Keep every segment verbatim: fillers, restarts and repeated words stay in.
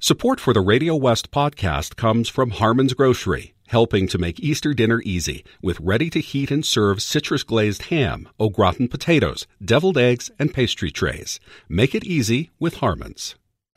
Support for the Radio West podcast comes from Harmon's Grocery, helping to make Easter dinner easy with ready-to-heat and serve citrus-glazed ham, au gratin potatoes, deviled eggs, and pastry trays. Make it easy with Harmon's.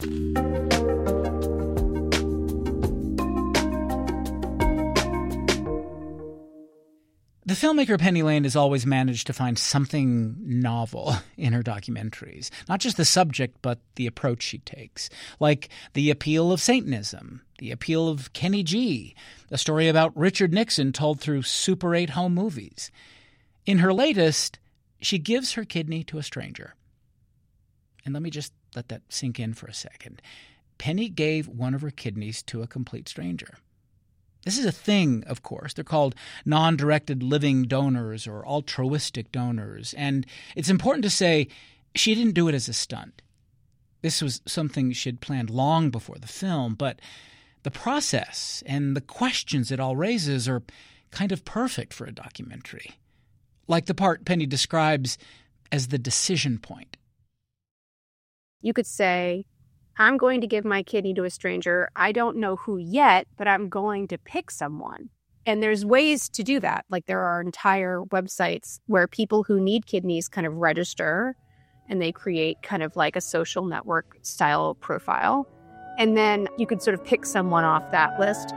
The filmmaker Penny Lane has always managed to find something novel in her documentaries. Not just the subject, but the approach she takes. Like The Appeal of Satanism, The Appeal of Kenny G, a story about Richard Nixon told through Super eight home movies. In her latest, she gives her kidney to a stranger. And let me just let that sink in for a second. Penny gave one of her kidneys to a complete stranger. This is a thing, of course. They're called non-directed living donors or altruistic donors. And it's important to say she didn't do it as a stunt. This was something she'd planned long before the film, but the process and the questions it all raises are kind of perfect for a documentary. Like the part Penny describes as the decision point. You could say, I'm going to give my kidney to a stranger. I don't know who yet, but I'm going to pick someone. And there's ways to do that. Like there are entire websites where people who need kidneys kind of register and they create kind of like a social network style profile. And then you could sort of pick someone off that list.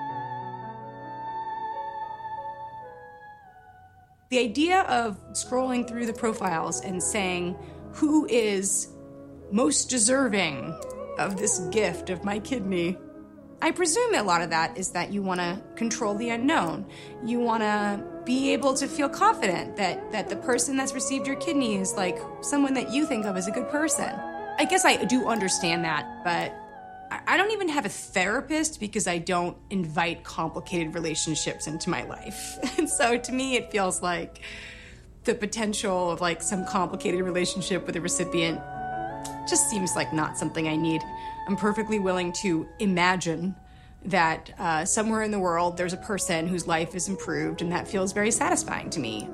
The idea of scrolling through the profiles and saying, who is most deserving of this gift of my kidney? I presume that a lot of that is that you want to control the unknown. You want to be able to feel confident that, that the person that's received your kidney is like someone that you think of as a good person. I guess I do understand that, but I don't even have a therapist because I don't invite complicated relationships into my life. And so to me, it feels like the potential of like some complicated relationship with a recipient just seems like not something I need. I'm perfectly willing to imagine that uh, somewhere in the world there's a person whose life is improved, and that feels very satisfying to me.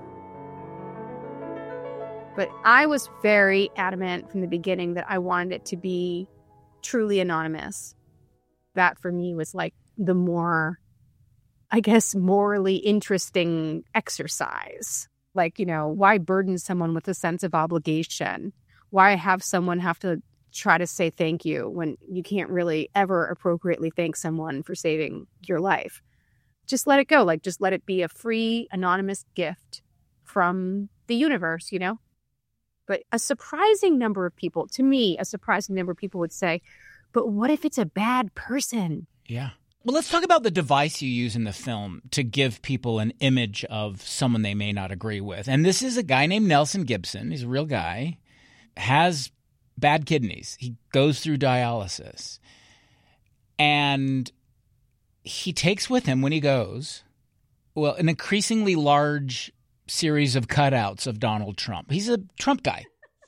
But I was very adamant from the beginning that I wanted it to be truly anonymous. That for me was like the more, I guess, morally interesting exercise. Like, you know, why burden someone with a sense of obligation? Why have someone have to try to say thank you when you can't really ever appropriately thank someone for saving your life? Just let it go. Like, just let it be a free, anonymous gift from the universe, you know? But a surprising number of people, to me, a surprising number of people would say, but what if it's a bad person? Yeah. Well, let's talk about the device you use in the film to give people an image of someone they may not agree with. And this is a guy named Nelson Gibson. He's a real guy. Has bad kidneys. He goes through dialysis. And he takes with him when he goes, well, an increasingly large series of cutouts of Donald Trump. He's a Trump guy.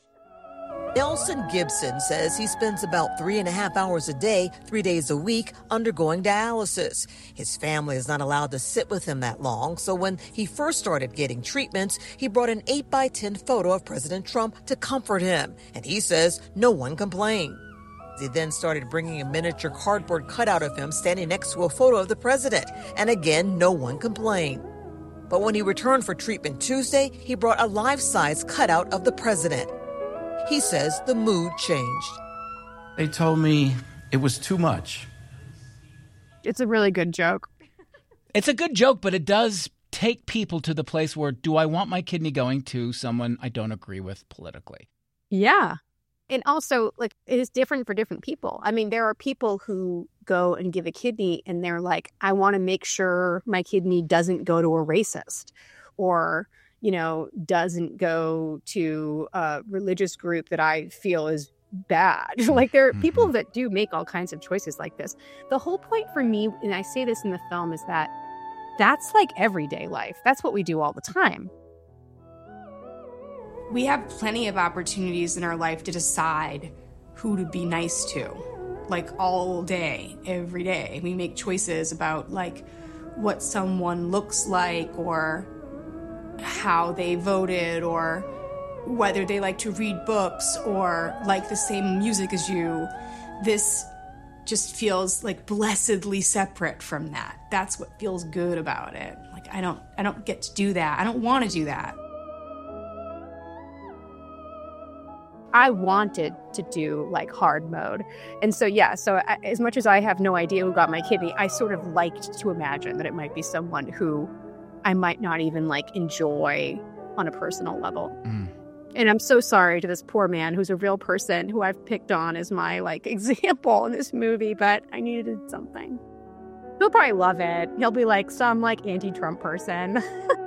Nelson Gibson says he spends about three and a half hours a day, three days a week, undergoing dialysis. His family is not allowed to sit with him that long, so when he first started getting treatments, he brought an eight by ten photo of President Trump to comfort him, and he says no one complained. He then started bringing a miniature cardboard cutout of him standing next to a photo of the president, and again, no one complained. But when he returned for treatment Tuesday, he brought a life-size cutout of the president. He says the mood changed. They told me it was too much. It's a really good joke. It's a good joke, but it does take people to the place where, do I want my kidney going to someone I don't agree with politically? Yeah. And also, like, it is different for different people. I mean, there are people who go and give a kidney and they're like, I want to make sure my kidney doesn't go to a racist or, you know, doesn't go to a religious group that I feel is bad. Like, there are people that do make all kinds of choices like this. The whole point for me, and I say this in the film, is that that's like everyday life. That's what we do all the time. We have plenty of opportunities in our life to decide who to be nice to, like all day, every day. We make choices about like what someone looks like or how they voted or whether they like to read books or like the same music as you. This just feels like blessedly separate from that. That's what feels good about it. Like I don't I don't get to do that. I don't want to do that. I wanted to do like hard mode. And so, yeah, so I, as much as I have no idea who got my kidney, I sort of liked to imagine that it might be someone who I might not even like enjoy on a personal level. Mm. And I'm so sorry to this poor man who's a real person who I've picked on as my like example in this movie, but I needed something. He'll probably love it. He'll be like some like anti-Trump person.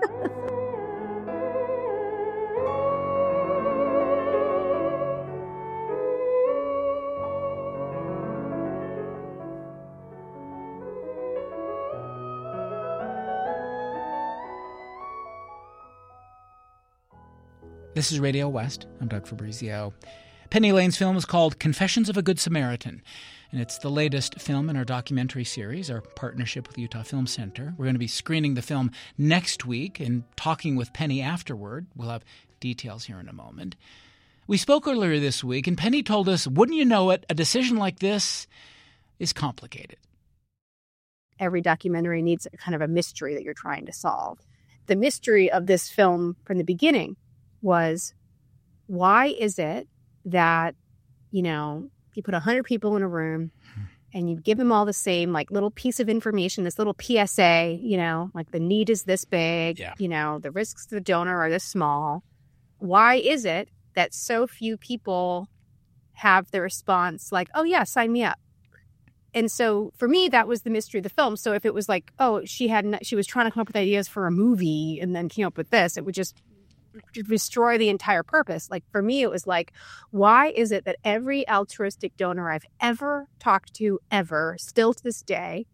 This is Radio West. I'm Doug Fabrizio. Penny Lane's film is called Confessions of a Good Samaritan, and it's the latest film in our documentary series, our partnership with the Utah Film Center. We're going to be screening the film next week and talking with Penny afterward. We'll have details here in a moment. We spoke earlier this week, and Penny told us, wouldn't you know it, a decision like this is complicated. Every documentary needs a kind of a mystery that you're trying to solve. The mystery of this film from the beginning was, why is it that, you know, you put one hundred people in a room and you give them all the same, like, little piece of information, this little P S A, you know, like the need is this big, yeah. you know, the risks to the donor are this small. Why is it that so few people have the response like, oh, yeah, sign me up? And so for me, that was the mystery of the film. So if it was like, oh, she had she was trying to come up with ideas for a movie and then came up with this, it would just destroy the entire purpose. Like for me, it was like, why is it that every altruistic donor I've ever talked to, ever, still to this day,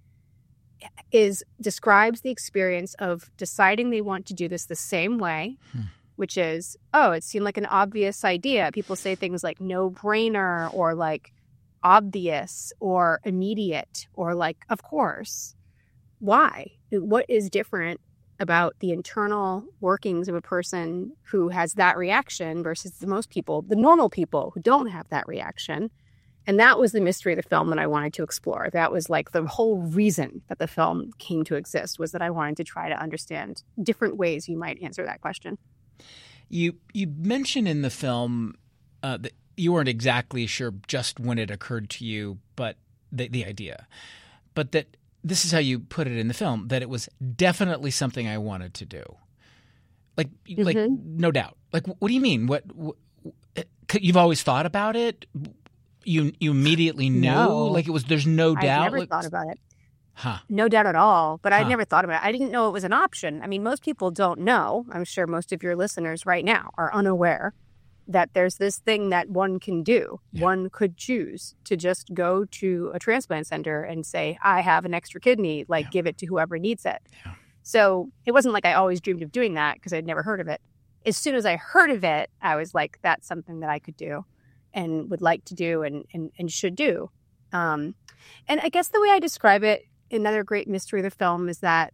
is describes the experience of deciding they want to do this the same way, hmm. which is, oh, it seemed like an obvious idea. People say things like no brainer or like obvious or immediate or like, of course. Why? What is different about the internal workings of a person who has that reaction versus the most people, the normal people who don't have that reaction? And that was the mystery of the film that I wanted to explore. That was like the whole reason that the film came to exist, was that I wanted to try to understand different ways you might answer that question. You you mentioned in the film uh, that you weren't exactly sure just when it occurred to you, but the, the idea, but that this is how you put it in the film, that it was definitely something I wanted to do. Like, mm-hmm. like no doubt. Like, what do you mean? What, what you've always thought about it? You you immediately knew? No. Like it was, there's no doubt? I never like, thought about it. Huh. No doubt at all. But huh. I never thought about it. I didn't know it was an option. I mean, most people don't know. I'm sure most of your listeners right now are unaware that there's this thing that one can do. Yeah. One could choose to just go to a transplant center and say, I have an extra kidney, like yeah. give it to whoever needs it. Yeah. So it wasn't like I always dreamed of doing that because I'd never heard of it. As soon as I heard of it, I was like, that's something that I could do and would like to do and, and, and should do. Um, and I guess the way I describe it, another great mystery of the film, is that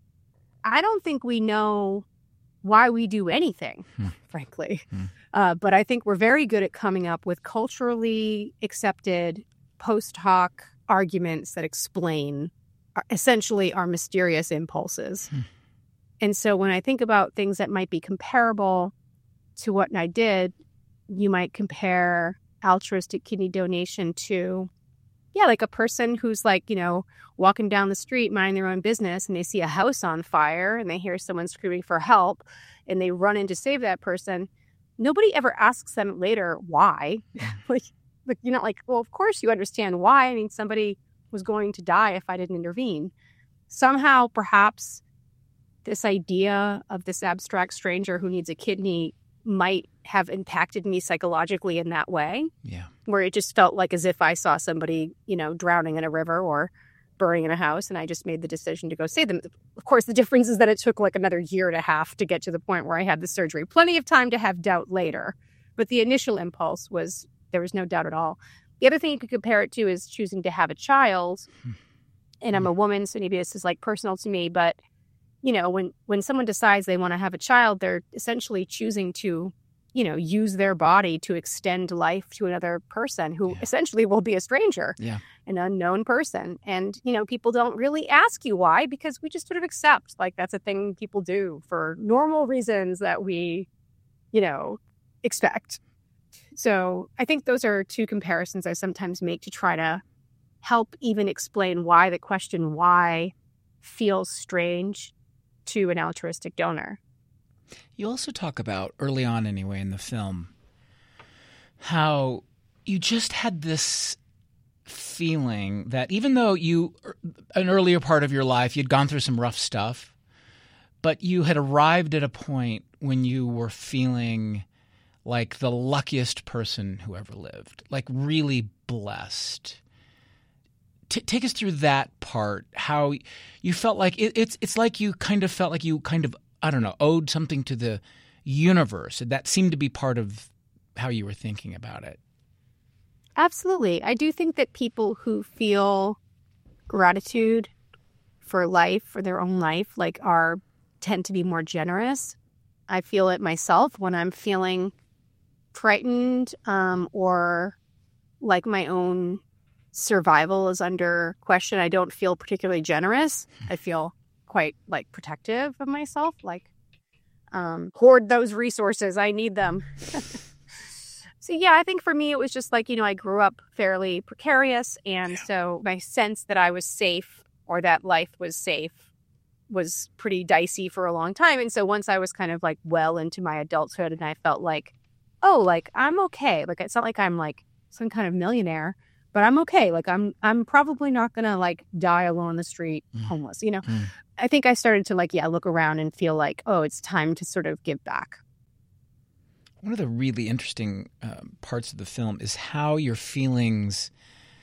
I don't think we know why we do anything, hmm. frankly. Hmm. Uh, but I think we're very good at coming up with culturally accepted post hoc arguments that explain our, essentially our mysterious impulses. Hmm. And so when I think about things that might be comparable to what I did, you might compare altruistic kidney donation to, yeah, like a person who's like, you know, walking down the street, minding their own business, and they see a house on fire and they hear someone screaming for help and they run in to save that person. Nobody ever asks them later why. like, like, you're not like, well, of course you understand why. I mean, somebody was going to die if I didn't intervene. Somehow, perhaps, this idea of this abstract stranger who needs a kidney might have impacted me psychologically in that way. Yeah. Where it just felt like as if I saw somebody, you know, drowning in a river or burning in a house, and I just made the decision to go save them. Of course, the difference is that it took like another year and a half to get to the point where I had the surgery. Plenty of time to have doubt later. But the initial impulse was, there was no doubt at all. The other thing you could compare it to is choosing to have a child. And I'm a woman, so maybe this is like personal to me, but you know, when, when someone decides they want to have a child, they're essentially choosing to, you know, use their body to extend life to another person who yeah. essentially will be a stranger. Yeah. an unknown person. And, you know, people don't really ask you why, because we just sort of accept, like, that's a thing people do for normal reasons that we, you know, expect. So I think those are two comparisons I sometimes make to try to help even explain why the question why feels strange to an altruistic donor. You also talk about, early on anyway in the film, how you just had this feeling that even though you, an earlier part of your life, you'd gone through some rough stuff, but you had arrived at a point when you were feeling like the luckiest person who ever lived, like really blessed. T- take us through that part, how you felt like it, it's it's like you kind of felt like you kind of, I don't know, owed something to the universe. That seemed to be part of how you were thinking about it. Absolutely. I do think that people who feel gratitude for life, for their own life, like are tend to be more generous. I feel it myself when I'm feeling frightened um, or like my own survival is under question. I don't feel particularly generous. I feel quite like protective of myself, like um, hoard those resources. I need them. So, yeah, I think for me, it was just like, you know, I grew up fairly precarious. And yeah. so my sense that I was safe or that life was safe was pretty dicey for a long time. And so once I was kind of like well into my adulthood and I felt like, oh, like I'm okay. Like it's not like I'm like some kind of millionaire, but I'm okay. Like I'm I'm probably not going to like die alone on the street, mm. homeless, you know. Mm. I think I started to like, yeah, look around and feel like, oh, it's time to sort of give back. One of the really interesting uh, parts of the film is how your feelings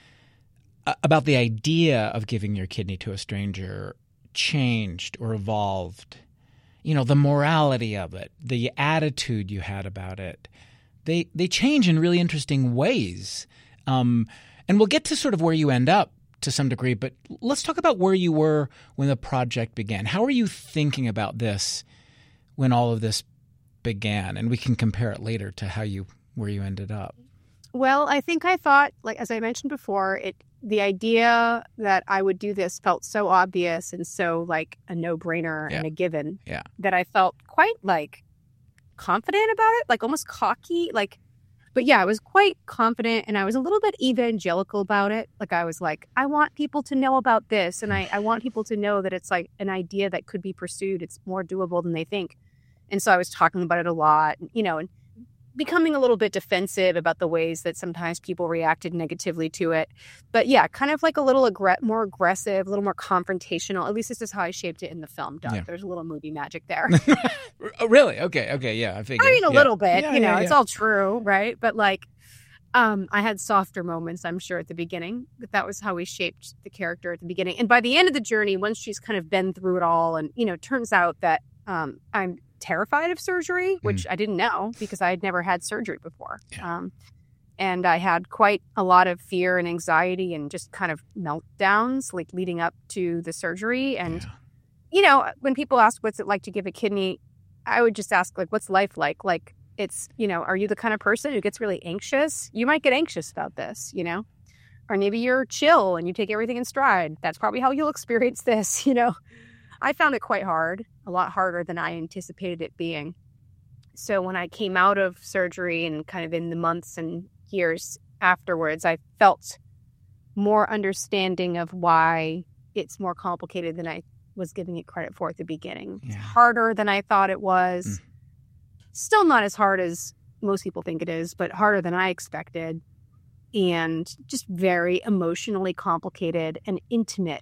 uh, about the idea of giving your kidney to a stranger changed or evolved. You know, the morality of it, the attitude you had about it, they they change in really interesting ways. Um, and we'll get to sort of where you end up to some degree, but let's talk about where you were when the project began. How were you thinking about this when all of this began? And we can compare it later to how you where you ended up. Well, I think I thought, like as I mentioned before, it the idea that I would do this felt so obvious and so like a no-brainer yeah. and a given yeah. that I felt quite like confident about it, like almost cocky, like. But yeah, I was quite confident and I was a little bit evangelical about it. Like I was like, I want people to know about this, and I, I want people to know that it's like an idea that could be pursued. It's more doable than they think. And so I was talking about it a lot, you know, and becoming a little bit defensive about the ways that sometimes people reacted negatively to it. But yeah, kind of like a little aggr- more aggressive, a little more confrontational. At least this is how I shaped it in the film, Doug. Yeah. There's a little movie magic there. Oh, really? Okay. Okay. Yeah, I figured. I mean, a yeah. little bit, yeah, you know, yeah, yeah. it's all true, right? But like, um, I had softer moments, I'm sure, at the beginning. But that was how we shaped the character at the beginning. And by the end of the journey, once she's kind of been through it all, and, you know, it turns out that um, I'm terrified of surgery, which mm. I didn't know because I had never had surgery before. Yeah. Um, and I had quite a lot of fear and anxiety and just kind of meltdowns like leading up to the surgery. And, yeah. you know, when people ask what's it like to give a kidney, I would just ask, like, what's life like? Like, it's, you know, are you the kind of person who gets really anxious? You might get anxious about this, you know? Or maybe you're chill and you take everything in stride. That's probably how you'll experience this, you know? I found it quite hard, a lot harder than I anticipated it being. So when I came out of surgery and kind of in the months and years afterwards, I felt more understanding of why it's more complicated than I was giving it credit for at the beginning. Yeah. It's harder than I thought it was. Mm. Still not as hard as most people think it is, but harder than I expected. And just very emotionally complicated and intimate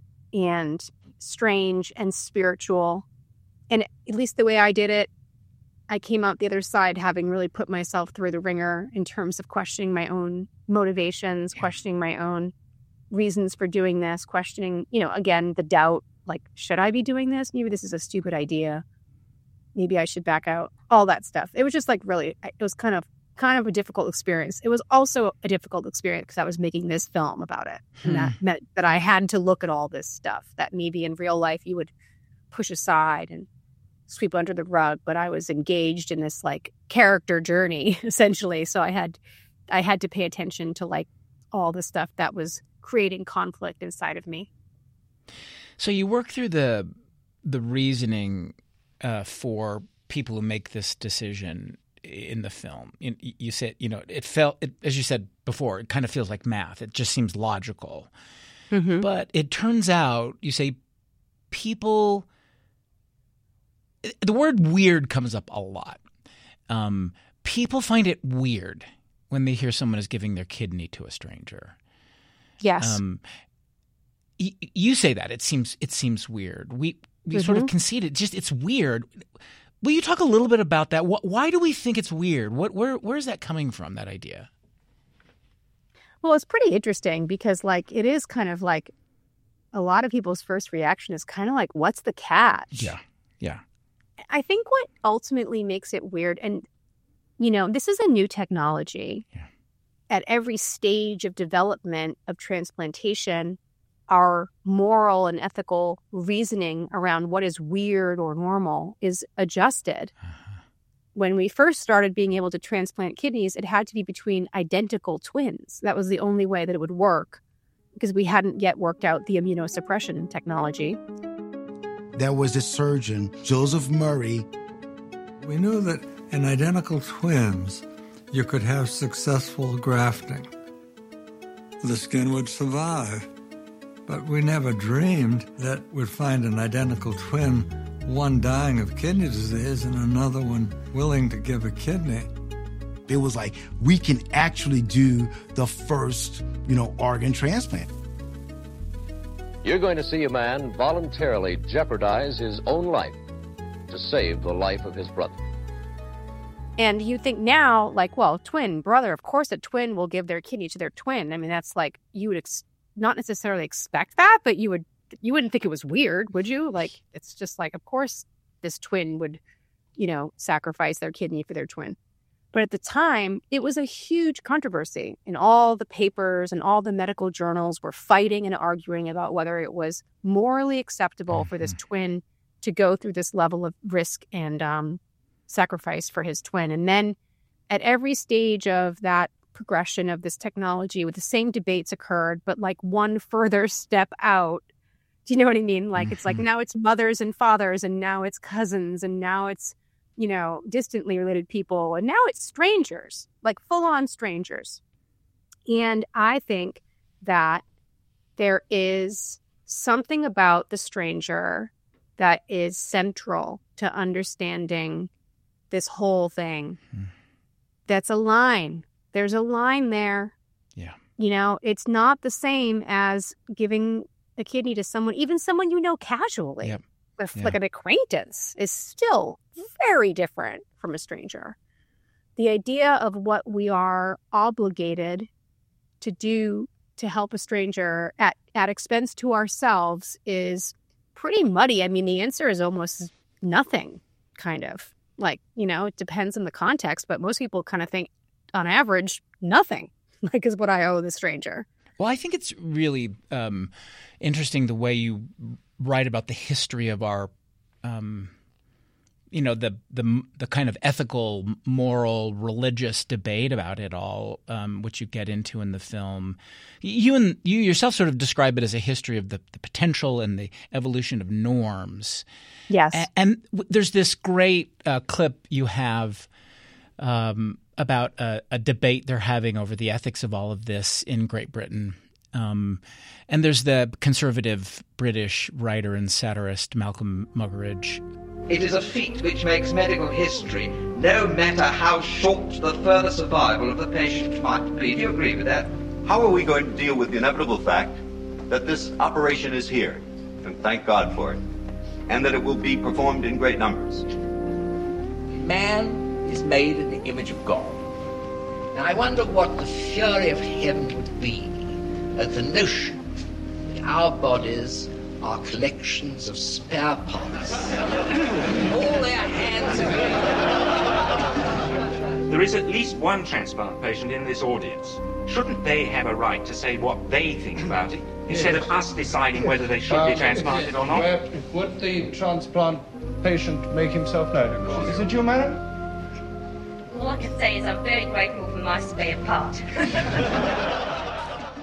and strange and spiritual. And at least the way I did it, I came out the other side having really put myself through the ringer in terms of questioning my own motivations, yeah. questioning my own reasons for doing this, questioning, you know, again, the doubt, like, should I be doing this? Maybe this is a stupid idea. Maybe I should back out, all that stuff. It was just like really, it was kind of kind of a difficult experience. It was also a difficult experience because I was making this film about it. Hmm. And that meant that I had to look at all this stuff that maybe in real life you would push aside and sweep under the rug. But I was engaged in this like character journey, essentially. So I had I had to pay attention to like all the stuff that was creating conflict inside of me. So you work through the the reasoning uh, for people who make this decision in the film. You, you said, you know, it felt, it, as you said before, it kind of feels like math. It just seems logical. Mm-hmm. But it turns out, you say, people, the word weird comes up a lot. Um, people find it weird when they hear someone is giving their kidney to a stranger. Yes. Um, y- you say that. It seems it seems weird. We we Mm-hmm. sort of concede it. Just it's weird. Will you talk a little bit about that? Why do we think it's weird? What where where is that coming from, that idea? Well, it's pretty interesting because, like, it is kind of like a lot of people's first reaction is kind of like, what's the catch? Yeah, yeah. I think what ultimately makes it weird, and, you know, this is a new technology. Yeah. At every stage of development of transplantation, our moral and ethical reasoning around what is weird or normal is adjusted. Uh-huh. When we first started being able to transplant kidneys, it had to be between identical twins. That was the only way that it would work because we hadn't yet worked out the immunosuppression technology. There was this surgeon, Joseph Murray. We knew that in identical twins, you could have successful grafting. The skin would survive. But we never dreamed that we'd find an identical twin, one dying of kidney disease and another one willing to give a kidney. It was like, we can actually do the first, you know, organ transplant. You're going to see a man voluntarily jeopardize his own life to save the life of his brother. And you think now, like, well, twin, brother, of course a twin will give their kidney to their twin. I mean, that's like, you would ex- not necessarily expect that, but you would, you wouldn't think it was weird, would you? Like, it's just like, of course this twin would, you know, sacrifice their kidney for their twin. But at the time, it was a huge controversy, and all the papers and all the medical journals were fighting and arguing about whether it was morally acceptable for this twin to go through this level of risk and um, sacrifice for his twin. And then at every stage of that progression of this technology, with the same debates occurred, but like one further step out. Do you know what I mean? Like, it's like now it's mothers and fathers, and now it's cousins, and now it's, you know, distantly related people, and now it's strangers, like full-on strangers. And I think that there is something about the stranger that is central to understanding this whole thing. Hmm. That's a line. There's a line there. Yeah. You know, it's not the same as giving a kidney to someone, even someone you know casually. Yep. With, yeah. Like an acquaintance is still very different from a stranger. The idea of what we are obligated to do to help a stranger at, at expense to ourselves is pretty muddy. I mean, the answer is almost nothing, kind of. Like, you know, it depends on the context, but most people kind of think, on average, nothing, like, is what I owe the stranger. Well, I think it's really um, interesting the way you write about the history of our, um, you know, the the the kind of ethical, moral, religious debate about it all, um, which you get into in the film. You and you yourself sort of describe it as a history of the, the potential and the evolution of norms. Yes. A- and w- there's this great uh, clip you have um, about a, a debate they're having over the ethics of all of this in Great Britain. Um, and there's the conservative British writer and satirist Malcolm Muggeridge. It is a feat which makes medical history, no matter how short the further survival of the patient might be. Do you agree with that? How are we going to deal with the inevitable fact that this operation is here, and thank God for it, and that it will be performed in great numbers? Man is made in the image of God. Now I wonder what the fury of heaven would be at the notion that our bodies are collections of spare parts. All their hands are... There is at least one transplant patient in this audience. Shouldn't they have a right to say what they think about it, instead yes. of us deciding whether they should uh, be transplanted or not? Would the transplant patient make himself known? Is it you, madam? All I can say is I'm very grateful for my spare part.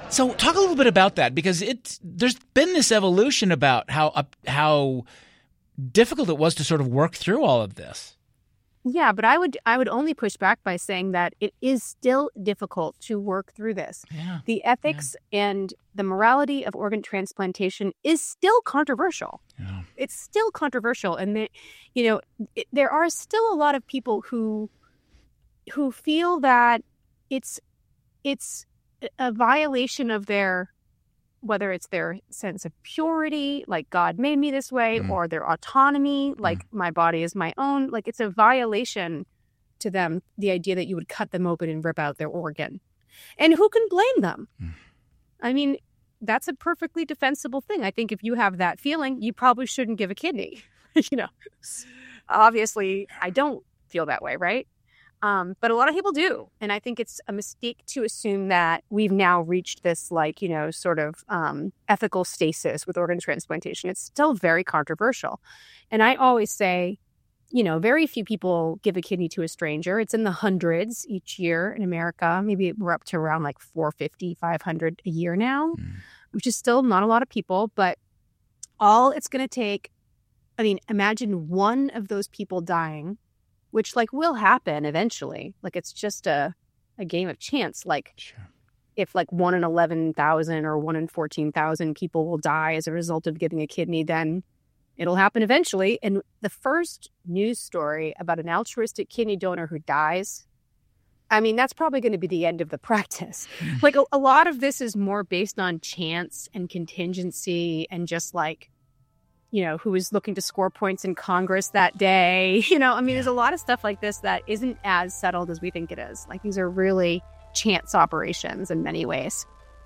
So talk a little bit about that, because it's there's been this evolution about how uh, how difficult it was to sort of work through all of this. Yeah, but I would I would only push back by saying that it is still difficult to work through this. Yeah. The ethics yeah. and the morality of organ transplantation is still controversial. Yeah. It's still controversial, and the, you know it, there are still a lot of people who who feel that it's it's a violation of their, whether it's their sense of purity, like God made me this way, mm. or their autonomy, like mm. my body is my own. Like it's a violation to them, the idea that you would cut them open and rip out their organ. And who can blame them? Mm. I mean, that's a perfectly defensible thing. I think if you have that feeling, you probably shouldn't give a kidney. you know, obviously I don't feel that way, right? Um, but a lot of people do. And I think it's a mistake to assume that we've now reached this, like, you know, sort of um, ethical stasis with organ transplantation. It's still very controversial. And I always say, you know, very few people give a kidney to a stranger. It's in the hundreds each year in America. Maybe we're up to around like four fifty, five hundred a year now, mm. which is still not a lot of people. But all it's going to take, I mean, imagine one of those people dying, which like will happen eventually. Like it's just a, a game of chance. Like sure. if like one in eleven thousand or one in fourteen thousand people will die as a result of giving a kidney, then it'll happen eventually. And the first news story about an altruistic kidney donor who dies, I mean, that's probably going to be the end of the practice. like a, a lot of this is more based on chance and contingency and just like, you know, who was looking to score points in Congress that day. You know, I mean, yeah. there's a lot of stuff like this that isn't as settled as we think it is. Like, these are really chance operations in many ways.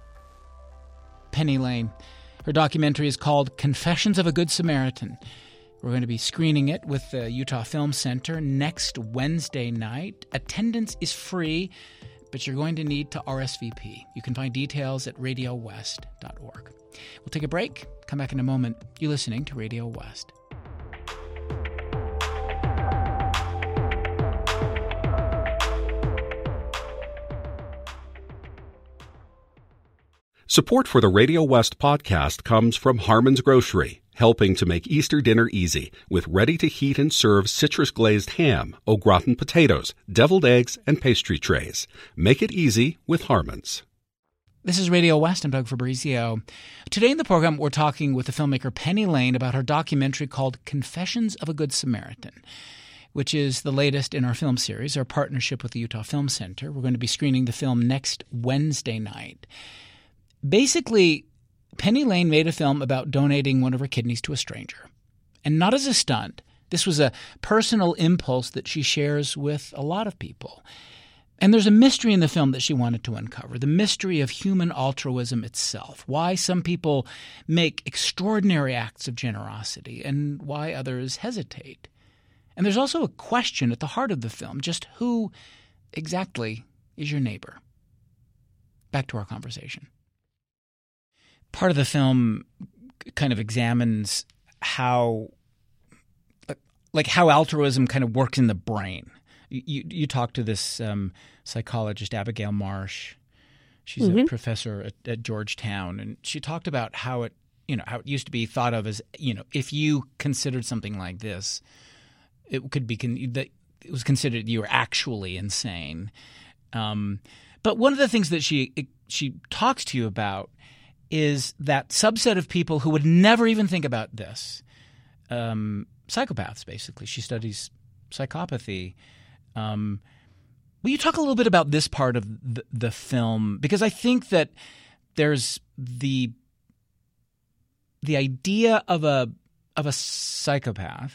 Penny Lane. Her documentary is called Confessions of a Good Samaritan. We're going to be screening it with the Utah Film Center next Wednesday night. Attendance is free, but you're going to need to R S V P. You can find details at radio west dot org. We'll take a break. Come back in a moment. You're listening to Radio West. Support for the Radio West podcast comes from Harmon's Grocery, helping to make Easter dinner easy with ready-to-heat and serve citrus-glazed ham, au gratin potatoes, deviled eggs, and pastry trays. Make it easy with Harmon's. This is Radio West. I'm Doug Fabrizio. Today in the program, we're talking with the filmmaker Penny Lane about her documentary called Confessions of a Good Samaritan, which is the latest in our film series, our partnership with the Utah Film Center. We're going to be screening the film next Wednesday night. Basically, Penny Lane made a film about donating one of her kidneys to a stranger. And not as a stunt. This was a personal impulse that she shares with a lot of people. And there's a mystery in the film that she wanted to uncover, the mystery of human altruism itself, why some people make extraordinary acts of generosity and why others hesitate. And there's also a question at the heart of the film, just who exactly is your neighbor? Back to our conversation. Part of the film kind of examines how, like how altruism kind of works in the brain. You you talked to this um, psychologist, Abigail Marsh. She's mm-hmm. a professor at, at Georgetown, and she talked about how it you know how it used to be thought of as, you know, if you considered something like this, it could be con- that it was considered you were actually insane. Um, but one of the things that she it, she talks to you about is that subset of people who would never even think about this, um, psychopaths. Basically, she studies psychopathy. Um, will you talk a little bit about this part of the, the film? Because I think that there's the the idea of a of a psychopath,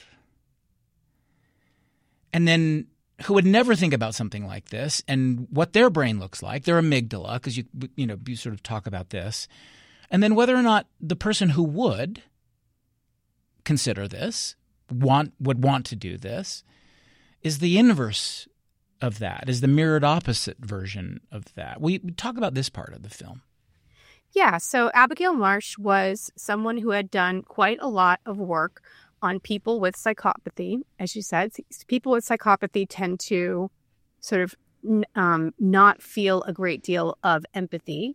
and then who would never think about something like this, and what their brain looks like, their amygdala, because you you know you sort of talk about this, and then whether or not the person who would consider this want would want to do this is the inverse of that, is the mirrored opposite version of that. We talk about this part of the film. Yeah, so Abigail Marsh was someone who had done quite a lot of work on people with psychopathy. As you said, people with psychopathy tend to sort of um, not feel a great deal of empathy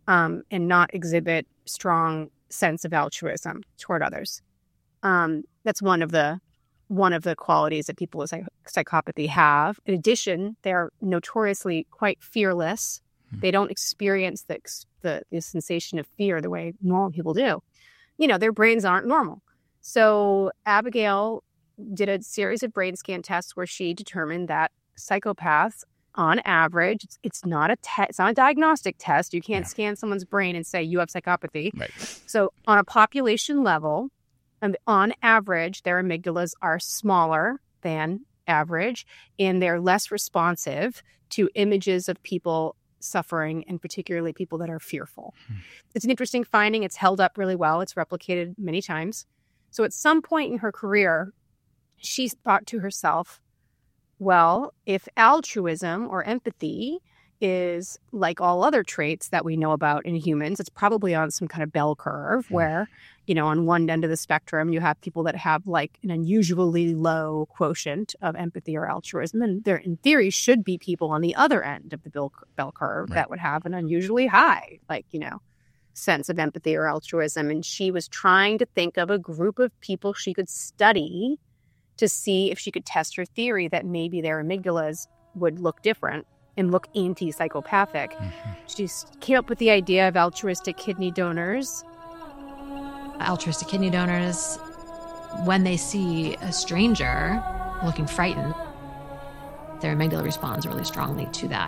um, and not exhibit strong sense of altruism toward others. Um, that's one of the one of the qualities that people with psych- psychopathy have. In addition, they're notoriously quite fearless. They don't experience the, the the sensation of fear the way normal people do. You know, their brains aren't normal. So Abigail did a series of brain scan tests where she determined that psychopaths, on average, it's, it's not a te- it's not a diagnostic test. You can't yeah. scan someone's brain and say you have psychopathy. Right. So on a population level, um, on average, their amygdalas are smaller than average, and they're less responsive to images of people suffering, and particularly people that are fearful. Hmm. It's an interesting finding. It's held up really well. It's replicated many times. So at some point in her career, she thought to herself, well, if altruism or empathy is like all other traits that we know about in humans, it's probably on some kind of bell curve hmm. where, you know, on one end of the spectrum, you have people that have like an unusually low quotient of empathy or altruism. And there, in theory, should be people on the other end of the bell, bell curve right. that would have an unusually high, like, you know, sense of empathy or altruism. And she was trying to think of a group of people she could study to see if she could test her theory that maybe their amygdalas would look different and look anti-psychopathic. Mm-hmm. She came up with the idea of altruistic kidney donors. Altruistic kidney donors, when they see a stranger looking frightened, their amygdala responds really strongly to that.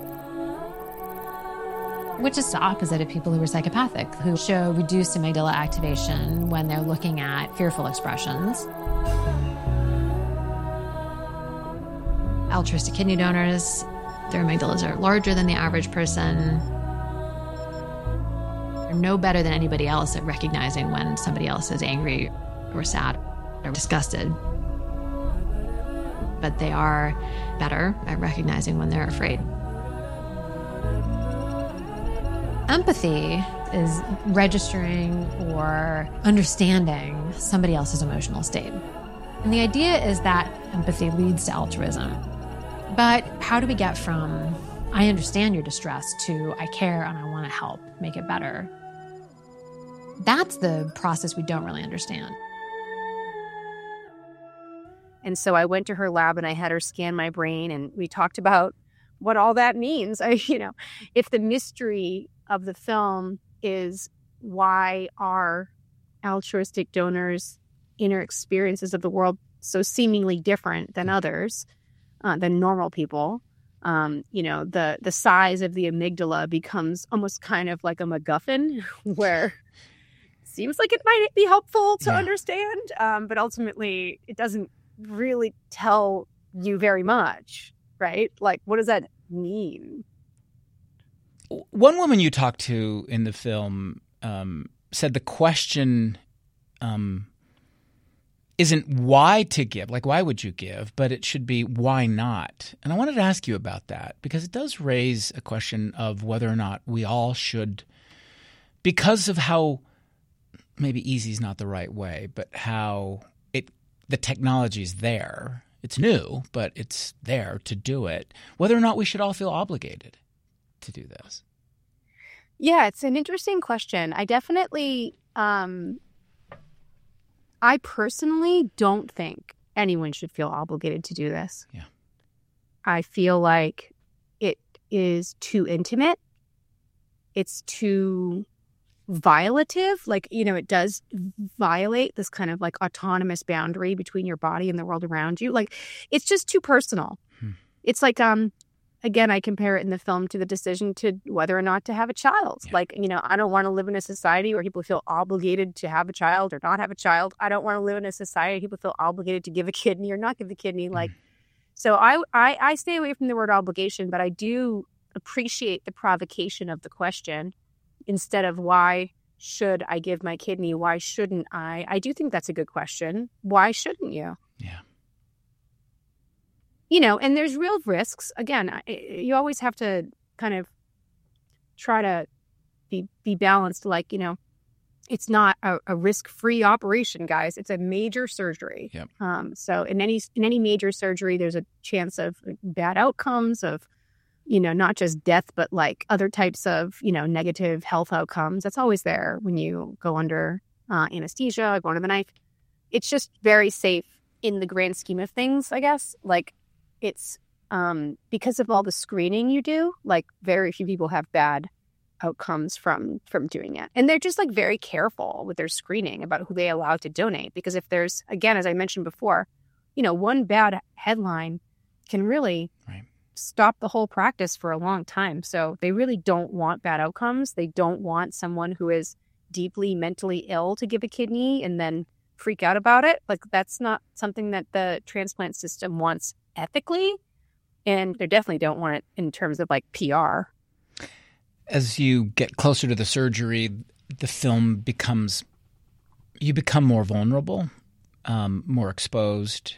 Which is the opposite of people who are psychopathic, who show reduced amygdala activation when they're looking at fearful expressions. Altruistic kidney donors, their amygdalas are larger than the average person. They're no better than anybody else at recognizing when somebody else is angry or sad or disgusted. But they are better at recognizing when they're afraid. Empathy is registering or understanding somebody else's emotional state. And the idea is that empathy leads to altruism. But how do we get from, I understand your distress, to I care and I want to help make it better? That's the process we don't really understand. And so I went to her lab and I had her scan my brain, and we talked about what all that means. I, you know, if the mystery of the film is why are altruistic donors' inner experiences of the world so seemingly different than others, uh, than normal people, um, you know, the the size of the amygdala becomes almost kind of like a MacGuffin where it seems like it might be helpful to yeah. understand, um, but ultimately it doesn't really tell you very much, right? Like, what does that mean? One woman you talked to in the film um, said the question um, isn't why to give, like why would you give, but it should be why not. And I wanted to ask you about that because it does raise a question of whether or not we all should, because of how maybe easy is not the right way, but how it the technology is there. It's new, but it's there to do it. Whether or not we should all feel obligated to do this. Yeah, it's an interesting question. I definitely, um, I personally don't think anyone should feel obligated to do this. Yeah. I feel like it is too intimate. It's too violative. Like, you know, it does violate this kind of like autonomous boundary between your body and the world around you. Like, it's just too personal. Hmm. It's like, um, again, I compare it in the film to the decision to whether or not to have a child. Yeah. Like, you know, I don't want to live in a society where people feel obligated to have a child or not have a child. I don't want to live in a society where people feel obligated to give a kidney or not give a kidney. Mm. Like, so I, I, I stay away from the word obligation, but I do appreciate the provocation of the question instead of why should I give my kidney? Why shouldn't I? I do think that's a good question. Why shouldn't you? Yeah. You know, and there's real risks. Again, you always have to kind of try to be be balanced. Like, you know, it's not a, a risk-free operation, guys. It's a major surgery. Yep. Um, so in any in any major surgery, there's a chance of bad outcomes, of you know, not just death, but like other types of, you know, negative health outcomes. That's always there when you go under uh, anesthesia, go under the knife. It's just very safe in the grand scheme of things, I guess. Like it's um, because of all the screening you do, like very few people have bad outcomes from from doing it. And they're just like very careful with their screening about who they allow to donate. Because if there's, again, as I mentioned before, you know, one bad headline can really right. stop the whole practice for a long time. So they really don't want bad outcomes. They don't want someone who is deeply mentally ill to give a kidney and then freak out about it. Like that's not something that the transplant system wants ethically. And they definitely don't want it in terms of like P R. As you get closer to the surgery, the film becomes, you become more vulnerable, um, more exposed.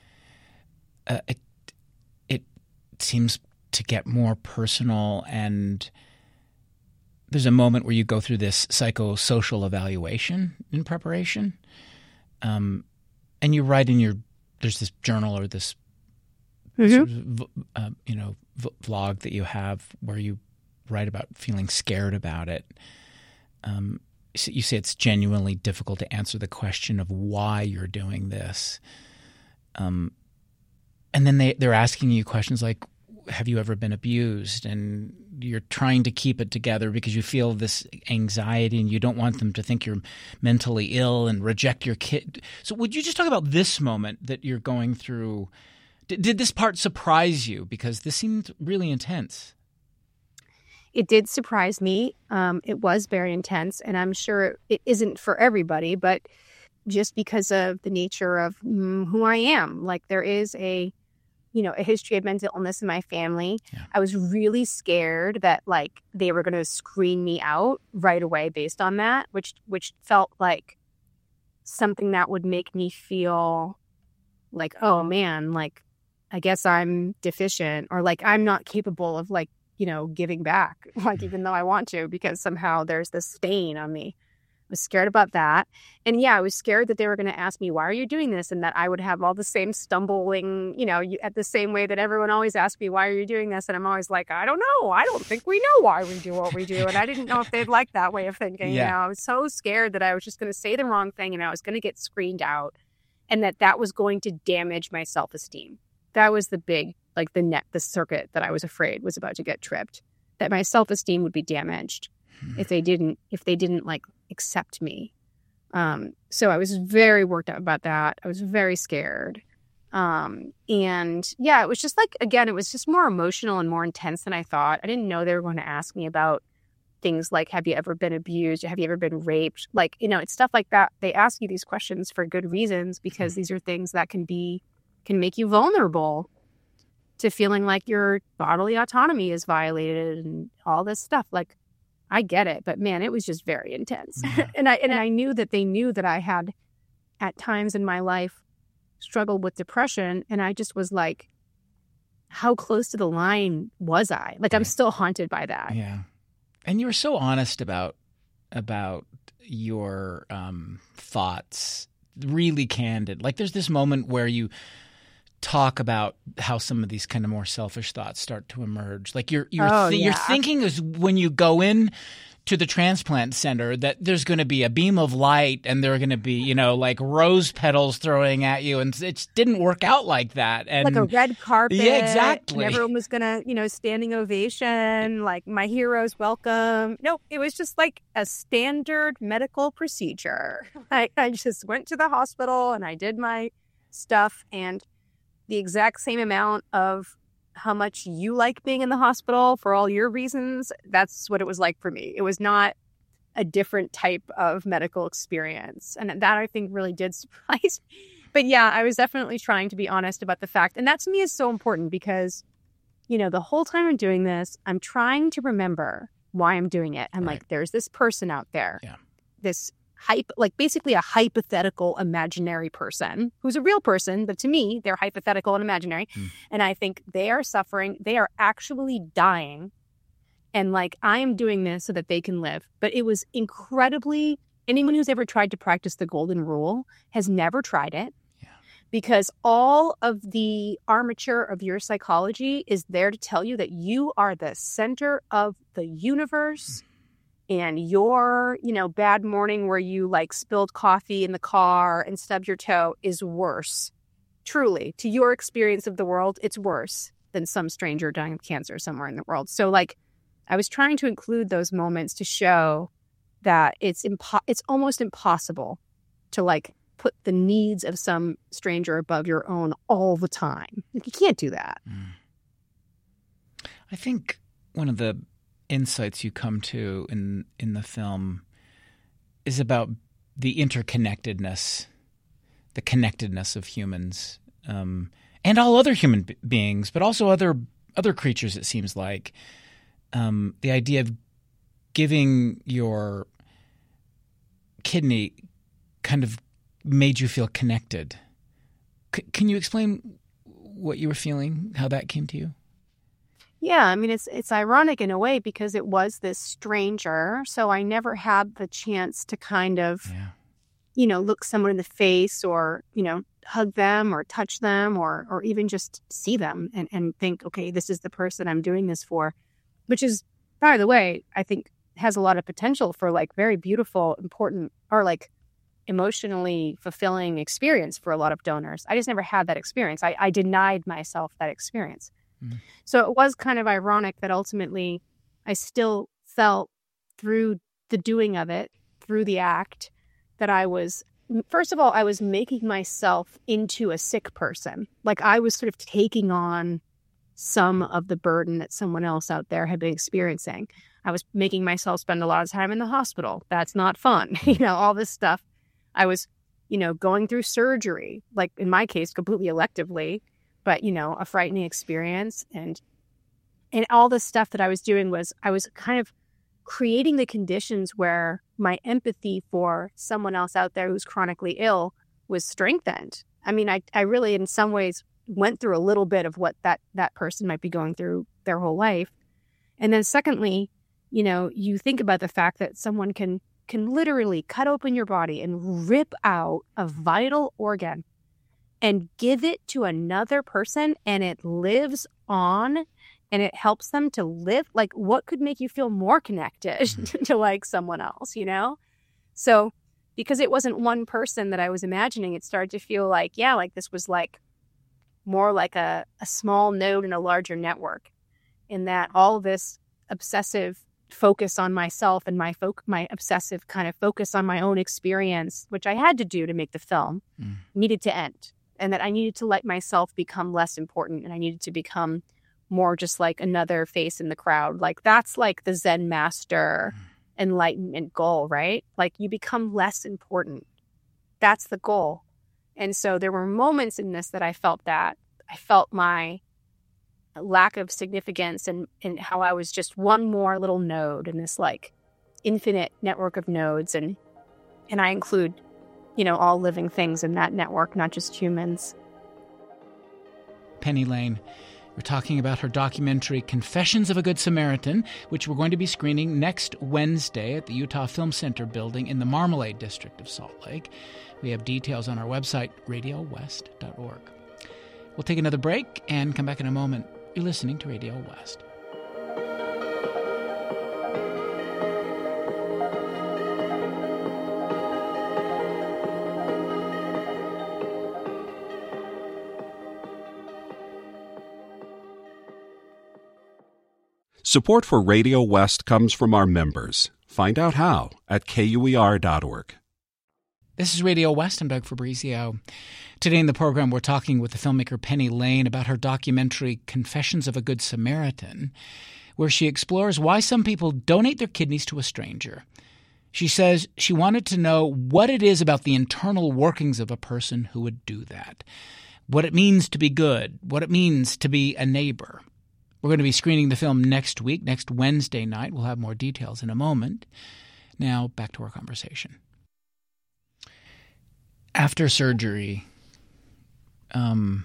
Uh, it it seems to get more personal, and there's a moment where you go through this psychosocial evaluation in preparation, um, and you write in your there's this journal or this mm-hmm. sort of, uh, you know v- vlog that you have where you write about feeling scared about it. Um, you say it's genuinely difficult to answer the question of why you're doing this. Um, and then they, they're asking you questions like, have you ever been abused? And you're trying to keep it together because you feel this anxiety and you don't want them to think you're mentally ill and reject your kid. So would you just talk about this moment that you're going through? Did, did this part surprise you? Because this seemed really intense. It did surprise me. Um, it was very intense, and I'm sure it isn't for everybody, but just because of the nature of mm, who I am. Like there is a, you know, a history of mental illness in my family. Yeah. I was really scared that like they were going to screen me out right away based on that, which which felt like something that would make me feel like, oh man, like I guess I'm deficient, or like I'm not capable of like, you know, giving back, like even though I want to, because somehow there's this stain on me. I was scared about that. And yeah, I was scared that they were going to ask me, why are you doing this? And that I would have all the same stumbling, you know, you, at the same way that everyone always asks me, why are you doing this? And I'm always like, I don't know. I don't think we know why we do what we do. And I didn't know if they'd like that way of thinking. Yeah. You know, I was so scared that I was just going to say the wrong thing and I was going to get screened out, and that that was going to damage my self-esteem. That was the big, like the net, the circuit that I was afraid was about to get tripped, that my self-esteem would be damaged hmm. if they didn't, if they didn't like accept me. Um, so I was very worked up about that. I was very scared. Um, and yeah, it was just like, again, it was just more emotional and more intense than I thought. I didn't know they were going to ask me about things like, have you ever been abused? Have you ever been raped? Like, you know, it's stuff like that. They ask you these questions for good reasons, because these are things that can be, can make you vulnerable to feeling like your bodily autonomy is violated and all this stuff. Like, I get it, but man, it was just very intense. Yeah. and I and I knew that they knew that I had, at times in my life, struggled with depression, and I just was like, how close to the line was I? Like, right. I'm still haunted by that. Yeah, and you were so honest about about your um, thoughts, really candid. Like, there's this moment where you talk about how some of these kind of more selfish thoughts start to emerge. Like you're you're, oh, th- yeah. you're thinking is when you go in to the transplant center that there's going to be a beam of light and there are going to be, you know, like rose petals throwing at you, and it didn't work out like that. And like a red carpet. Yeah, exactly. And everyone was going to, you know, standing ovation, like my heroes welcome. Nope, it was just like a standard medical procedure. I, I just went to the hospital and I did my stuff, and the exact same amount of how much you like being in the hospital for all your reasons, that's what it was like for me. It was not a different type of medical experience. And that, I think, really did surprise me. But yeah, I was definitely trying to be honest about the fact. And that to me is so important because, you know, the whole time I'm doing this, I'm trying to remember why I'm doing it. I'm right. like, there's this person out there, yeah. this hype, like basically a hypothetical imaginary person who's a real person, but to me, they're hypothetical and imaginary. Mm. And I think they are suffering. They are actually dying. And like, I am doing this so that they can live. But it was incredibly, anyone who's ever tried to practice the golden rule has never tried it. Yeah. because all of the armature of your psychology is there to tell you that you are the center of the universe, and your, you know, bad morning where you like spilled coffee in the car and stubbed your toe is worse. Truly, to your experience of the world, it's worse than some stranger dying of cancer somewhere in the world. So like, I was trying to include those moments to show that it's impo- it's almost impossible to like put the needs of some stranger above your own all the time. Like, you can't do that. Mm. I think one of the insights you come to in in the film is about the interconnectedness, the connectedness of humans, um, and all other human be- beings, but also other other creatures. It seems like um, the idea of giving your kidney kind of made you feel connected. C- can you explain what you were feeling, how that came to you? Yeah, I mean, it's it's ironic in a way because it was this stranger, so I never had the chance to kind of, yeah. you know, look someone in the face or, you know, hug them or touch them or or even just see them and, and think, okay, this is the person I'm doing this for, which is, by the way, I think has a lot of potential for like very beautiful, important, or like emotionally fulfilling experience for a lot of donors. I just never had that experience. I, I denied myself that experience. So it was kind of ironic that ultimately I still felt through the doing of it, through the act, that I was, first of all, I was making myself into a sick person. Like I was sort of taking on some of the burden that someone else out there had been experiencing. I was making myself spend a lot of time in the hospital. That's not fun. You know, all this stuff. I was, you know, going through surgery, like in my case, completely electively. But, you know, a frightening experience. And and all the stuff that I was doing was I was kind of creating the conditions where my empathy for someone else out there who's chronically ill was strengthened. I mean, I, I really, in some ways, went through a little bit of what that, that person might be going through their whole life. And then secondly, you know, you think about the fact that someone can can literally cut open your body and rip out a vital organ and give it to another person, and it lives on and it helps them to live. Like, what could make you feel more connected mm-hmm. to like someone else, you know? So because it wasn't one person that I was imagining, it started to feel like, yeah, like this was like more like a, a small node in a larger network, in that all this obsessive focus on myself and my fo- my obsessive kind of focus on my own experience, which I had to do to make the film, mm. needed to end. And that I needed to let myself become less important, and I needed to become more just like another face in the crowd. Like that's like the Zen master enlightenment goal, right? Like you become less important. That's the goal. And so there were moments in this that I felt that. I felt my lack of significance and, and how I was just one more little node in this like infinite network of nodes. And and I include, you know, all living things in that network, not just humans. Penny Lane. We're talking about her documentary Confessions of a Good Samaritan, which we're going to be screening next Wednesday at the Utah Film Center building in the Marmalade district of Salt Lake. We have details on our website, radio west dot org. We'll take another break and come back in a moment. You're listening to Radio West. Support for Radio West comes from our members. Find out how at K U E R dot org. This is Radio West. I'm Doug Fabrizio. Today in the program, we're talking with the filmmaker Penny Lane about her documentary Confessions of a Good Samaritan, where she explores why some people donate their kidneys to a stranger. She says she wanted to know what it is about the internal workings of a person who would do that, what it means to be good, what it means to be a neighbor. We're going to be screening the film next week, next Wednesday night. We'll have more details in a moment. Now, back to our conversation. After surgery, um,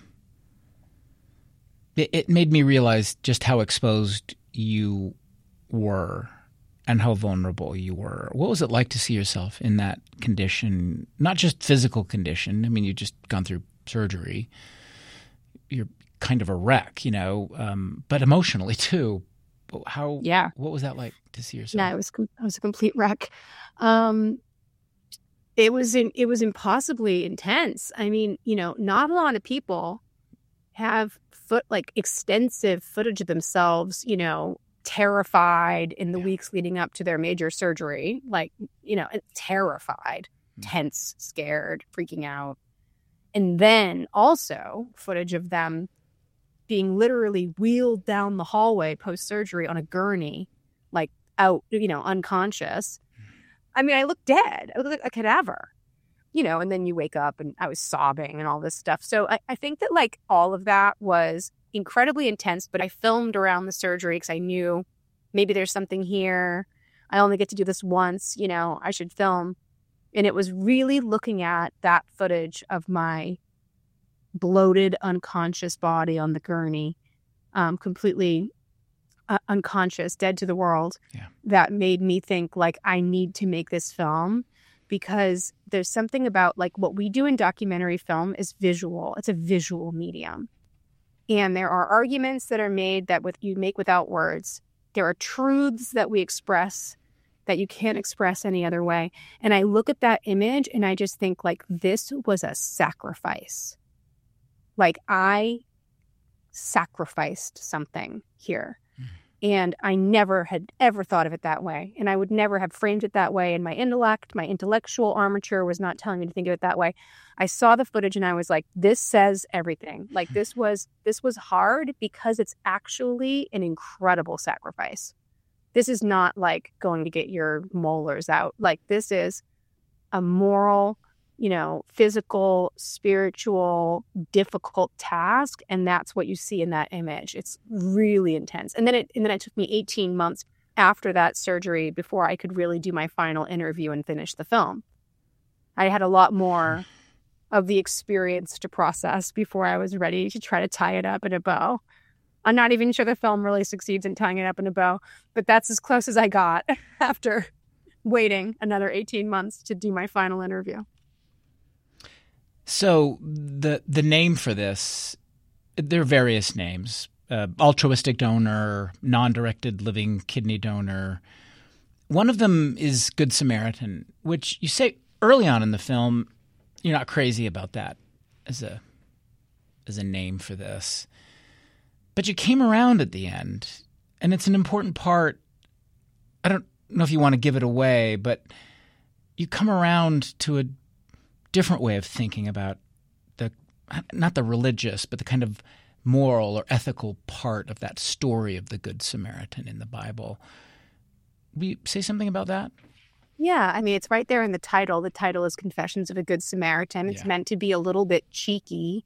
it, it made me realize just how exposed you were and how vulnerable you were. What was it like to see yourself in that condition? Not just physical condition. I mean, you've just gone through surgery, you're kind of a wreck, you know, um, but emotionally too. How? Yeah. What was that like to see yourself? No, I was I was a complete wreck. Um, it was in, it was impossibly intense. I mean, you know, not a lot of people have foot like extensive footage of themselves, you know, terrified in the yeah. weeks leading up to their major surgery, like, you know, terrified, mm. tense, scared, freaking out. And then also footage of them being literally wheeled down the hallway post-surgery on a gurney, like out, you know, unconscious. I mean, I looked dead. I looked like a cadaver, you know, and then you wake up and I was sobbing and all this stuff. So I, I think that like all of that was incredibly intense, but I filmed around the surgery because I knew maybe there's something here. I only get to do this once, you know, I should film. And it was really looking at that footage of my bloated, unconscious body on the gurney, um, completely uh, unconscious, dead to the world, yeah. that made me think, like, I need to make this film because there's something about, like, what we do in documentary film is visual. It's a visual medium. And there are arguments that are made that with you make without words. There are truths that we express that you can't express any other way. And I look at that image and I just think, like, this was a sacrifice. Like, I sacrificed something here. Mm. And I never had ever thought of it that way. And I would never have framed it that way. And my intellect, my intellectual armature was not telling me to think of it that way. I saw the footage and I was like, this says everything. Like, this was this was hard because it's actually an incredible sacrifice. This is not like going to get your molars out. Like, this is a moral, you know, physical, spiritual, difficult task. And that's what you see in that image. It's really intense. And then it and then it took me eighteen months after that surgery before I could really do my final interview and finish the film. I had a lot more of the experience to process before I was ready to try to tie it up in a bow. I'm not even sure the film really succeeds in tying it up in a bow, but that's as close as I got after waiting another eighteen months to do my final interview. So the the name for this, there are various names: uh, altruistic donor, non-directed living kidney donor. One of them is Good Samaritan, which you say early on in the film you're not crazy about that as a as a name for this, but you came around at the end, and it's an important part. I don't know if you want to give it away, but you come around to a different way of thinking about the not the religious, but the kind of moral or ethical part of that story of the Good Samaritan in the Bible. Will you say something about that? Yeah, I mean, it's right there in the title. The title is Confessions of a Good Samaritan. It's yeah. meant to be a little bit cheeky,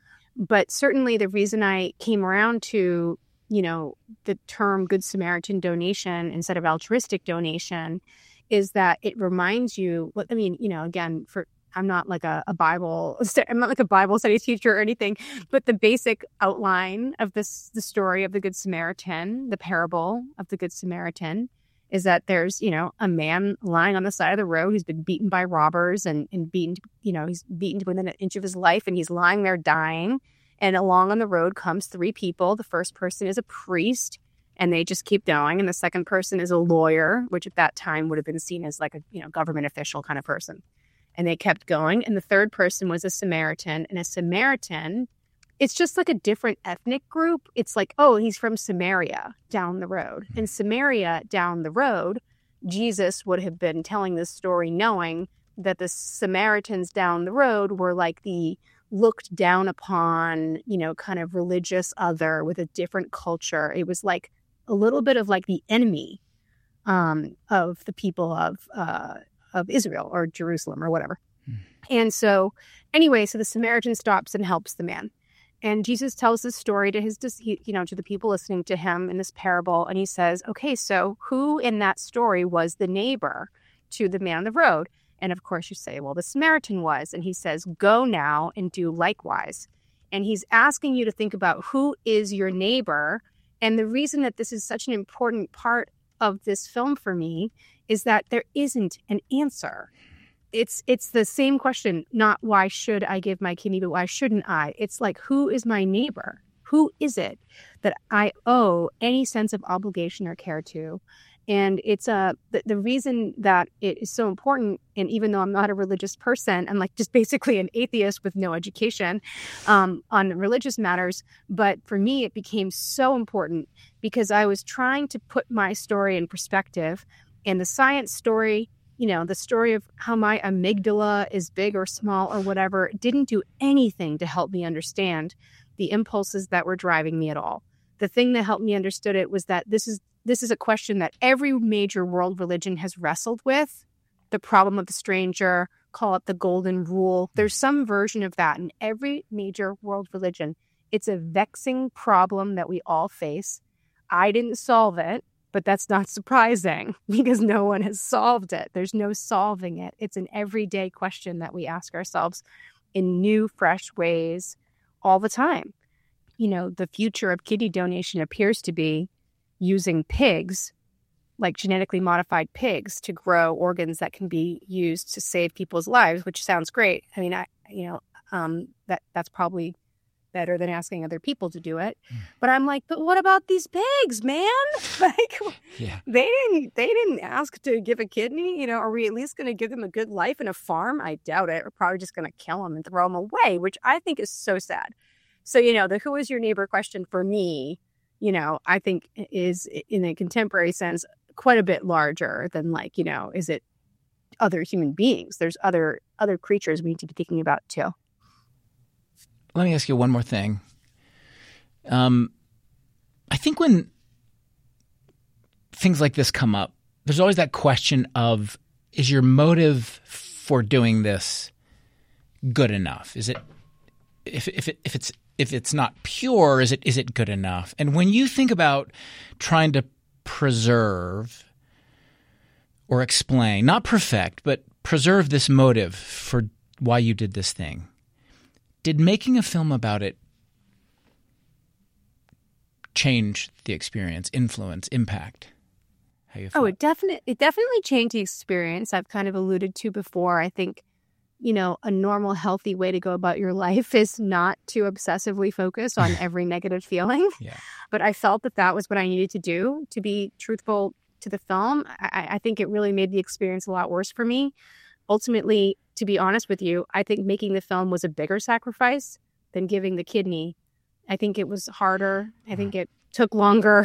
but certainly the reason I came around to, you know, the term Good Samaritan donation instead of altruistic donation is that it reminds you, I mean, you know, again, for I'm not like a, a Bible, I'm not like a Bible study teacher or anything, but the basic outline of this, the story of the Good Samaritan, the parable of the Good Samaritan, is that there's, you know, a man lying on the side of the road who's been beaten by robbers and, and beaten, you know, he's beaten to within an inch of his life and he's lying there dying. And along on the road comes three people. The first person is a priest and they just keep going. And the second person is a lawyer, which at that time would have been seen as like a, you know, government official kind of person. And they kept going. And the third person was a Samaritan. And a Samaritan, it's just like a different ethnic group. It's like, oh, he's from Samaria down the road. And Samaria down the road, Jesus would have been telling this story knowing that the Samaritans down the road were like the looked down upon, you know, kind of religious other with a different culture. It was like a little bit of like the enemy um, of the people of uh, of Israel or Jerusalem or whatever. Hmm. And so anyway, so the Samaritan stops and helps the man. And Jesus tells this story to his, you know, to the people listening to him in this parable. And he says, okay, so who in that story was the neighbor to the man on the road? And of course you say, well, the Samaritan was. And he says, go now and do likewise. And he's asking you to think about who is your neighbor. And the reason that this is such an important part of this film for me is that there isn't an answer. it's it's the same question, not why should I give my kidney, but why shouldn't I? It's like, who is my neighbor? Who is it that I owe any sense of obligation or care to? And it's a, the, the reason that it is so important, and even though I'm not a religious person, I'm like just basically an atheist with no education um, on religious matters, but for me it became so important because I was trying to put my story in perspective, and the science story, you know, the story of how my amygdala is big or small or whatever, didn't do anything to help me understand the impulses that were driving me at all. The thing that helped me understood it was that this is this is a question that every major world religion has wrestled with. The problem of the stranger, call it the golden rule. There's some version of that in every major world religion. It's a vexing problem that we all face. I didn't solve it. But that's not surprising because no one has solved it. There's no solving it. It's an everyday question that we ask ourselves in new, fresh ways all the time. You know, the future of kidney donation appears to be using pigs, like genetically modified pigs, to grow organs that can be used to save people's lives, which sounds great. I mean, I, you know, um, that that's probably better than asking other people to do it. Mm. But I'm like, but what about these pigs, man? Like, yeah. they didn't they didn't ask to give a kidney. You know, are we at least going to give them a good life in a farm? I doubt it. We're probably just going to kill them and throw them away, which I think is so sad. So, you know, the who is your neighbor question for me, you know, I think is in a contemporary sense quite a bit larger than like, you know, is it other human beings? There's other other creatures we need to be thinking about too. Let me ask you one more thing. Um, I think when things like this come up, there's always that question of, is your motive for doing this good enough? Is it if if it, if it's if it's not pure, is it is it good enough? And when you think about trying to preserve or explain, not perfect, but preserve this motive for why you did this thing, did making a film about it change the experience, influence, impact? How you feel? Oh, it definitely it definitely changed the experience. I've kind of alluded to before. I think, you know, a normal, healthy way to go about your life is not to obsessively focus on every negative feeling. Yeah. But I felt that that was what I needed to do to be truthful to the film. I, I think it really made the experience a lot worse for me. Ultimately, to be honest with you, I think making the film was a bigger sacrifice than giving the kidney. I think it was harder. I think it took longer.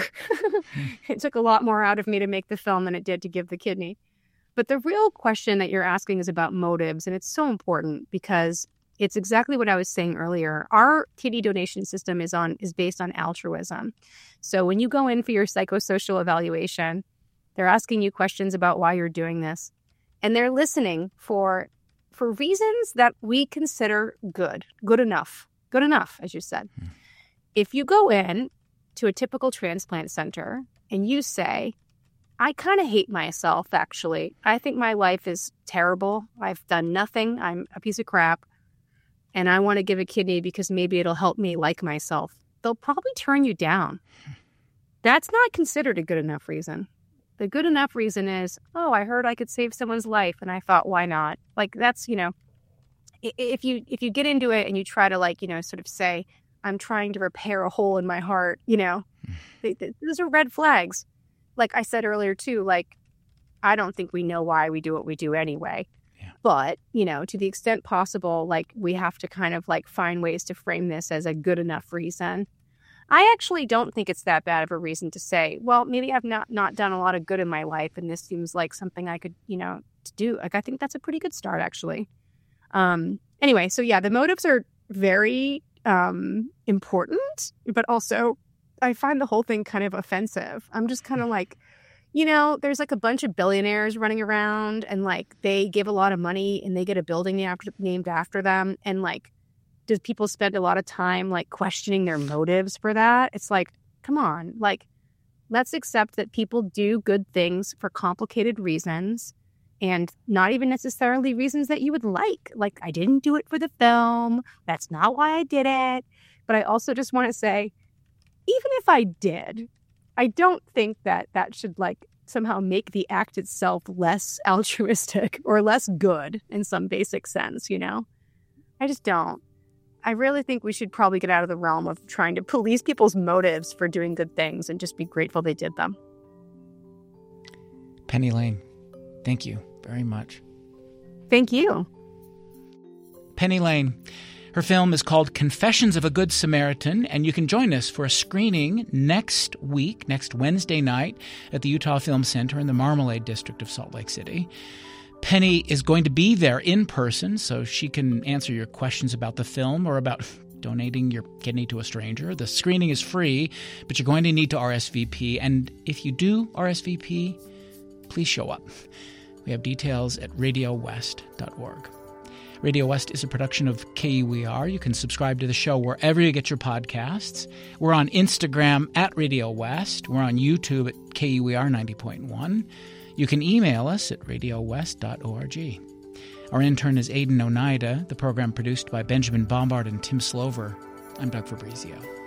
It took a lot more out of me to make the film than it did to give the kidney. But the real question that you're asking is about motives, and it's so important because it's exactly what I was saying earlier. Our kidney donation system is on is based on altruism. So when you go in for your psychosocial evaluation, they're asking you questions about why you're doing this. And they're listening for for reasons that we consider good, good enough, good enough, as you said. Mm. If you go in to a typical transplant center and you say, I kind of hate myself, actually. I think my life is terrible. I've done nothing. I'm a piece of crap. And I want to give a kidney because maybe it'll help me like myself. They'll probably turn you down. That's not considered a good enough reason. The good enough reason is, oh, I heard I could save someone's life, and I thought, why not? Like, that's, you know, if you if you get into it and you try to, like, you know, sort of say, I'm trying to repair a hole in my heart, you know, they, they, those are red flags. Like I said earlier, too, like, I don't think we know why we do what we do anyway. Yeah. But, you know, to the extent possible, like, we have to kind of, like, find ways to frame this as a good enough reason. I actually don't think it's that bad of a reason to say, well, maybe I've not, not done a lot of good in my life, and this seems like something I could, you know, to do. Like, I think that's a pretty good start, actually. Um, anyway, so yeah, the motives are very um, important, but also I find the whole thing kind of offensive. I'm just kind of like, you know, there's like a bunch of billionaires running around, and like they give a lot of money and they get a building after, named after them, and like, do people spend a lot of time like questioning their motives for that? It's like, come on, like, let's accept that people do good things for complicated reasons and not even necessarily reasons that you would like. Like, I didn't do it for the film. That's not why I did it. But I also just want to say, even if I did, I don't think that that should like somehow make the act itself less altruistic or less good in some basic sense, you know? I just don't. I really think we should probably get out of the realm of trying to police people's motives for doing good things and just be grateful they did them. Penny Lane, thank you very much. Thank you. Penny Lane. Her film is called Confessions of a Good Samaritan, and you can join us for a screening next week, next Wednesday night, at the Utah Film Center in the Marmalade District of Salt Lake City. Penny is going to be there in person, so she can answer your questions about the film or about donating your kidney to a stranger. The screening is free, but you're going to need to R S V P, and if you do R S V P, please show up. We have details at radio west dot org. Radio West is a production of K U E R. You can subscribe to the show wherever you get your podcasts. We're on Instagram at Radio West. We're on YouTube at K U E R ninety point one. You can email us at radio west dot org. Our intern is Aidan Oneida. The program produced by Benjamin Bombard and Tim Slover. I'm Doug Fabrizio.